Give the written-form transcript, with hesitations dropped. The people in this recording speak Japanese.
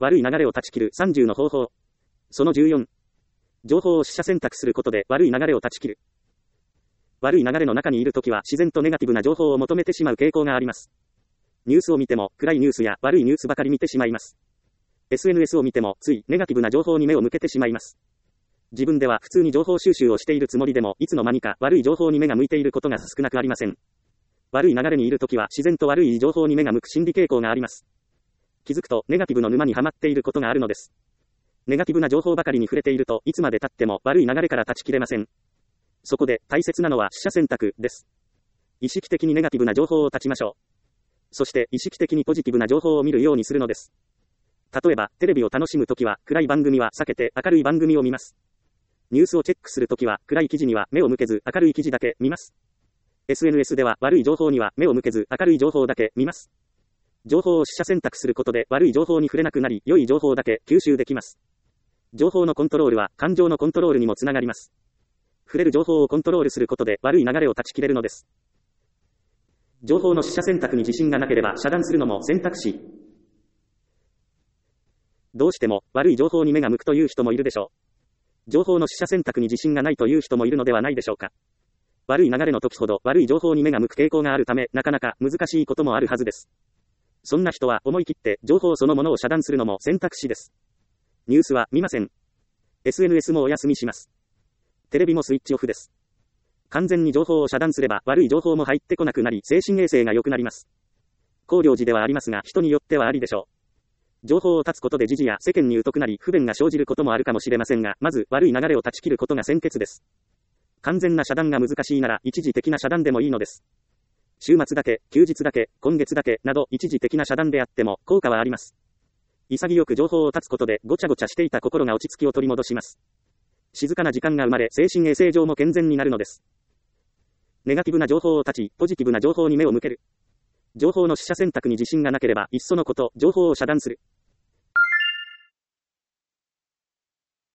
悪い流れを断ち切る30の方法。その14。情報を取捨選択することで悪い流れを断ち切る。悪い流れの中にいるときは自然とネガティブな情報を求めてしまう傾向があります。ニュースを見ても暗いニュースや悪いニュースばかり見てしまいます。SNS を見てもついネガティブな情報に目を向けてしまいます。自分では普通に情報収集をしているつもりでもいつの間にか悪い情報に目が向いていることが少なくありません。悪い流れにいるときは自然と悪い情報に目が向く心理傾向があります。気づくとネガティブの沼にはまっていることがあるのです。ネガティブな情報ばかりに触れているといつまで経っても悪い流れから断ち切れません。そこで大切なのは取捨選択です。意識的にネガティブな情報を断ちましょう。そして意識的にポジティブな情報を見るようにするのです。例えばテレビを楽しむときは暗い番組は避けて明るい番組を見ます。ニュースをチェックするときは暗い記事には目を向けず明るい記事だけ見ます。SNS では悪い情報には目を向けず明るい情報だけ見ます。情報を取捨選択することで悪い情報に触れなくなり良い情報だけ吸収できます。情報のコントロールは感情のコントロールにもつながります。触れる情報をコントロールすることで悪い流れを断ち切れるのです。情報の取捨選択に自信がなければ遮断するのも選択肢。どうしても悪い情報に目が向くという人もいるでしょう。情報の取捨選択に自信がないという人もいるのではないでしょうか。悪い流れの時ほど悪い情報に目が向く傾向があるためなかなか難しいこともあるはずです。そんな人は思い切って情報そのものを遮断するのも選択肢です。ニュースは見ません。SNS もお休みします。テレビもスイッチオフです。完全に情報を遮断すれば悪い情報も入ってこなくなり精神衛生が良くなります。考慮時ではありますが人によってはありでしょう。情報を断つことで時事や世間に疎くなり不便が生じることもあるかもしれませんが、まず悪い流れを断ち切ることが先決です。完全な遮断が難しいなら一時的な遮断でもいいのです。週末だけ、休日だけ、今月だけなど一時的な遮断であっても効果はあります。潔く情報を断つことでごちゃごちゃしていた心が落ち着きを取り戻します。静かな時間が生まれ精神衛生上も健全になるのです。ネガティブな情報を断ち、ポジティブな情報に目を向ける。情報の取捨選択に自信がなければいっそのこと情報を遮断する。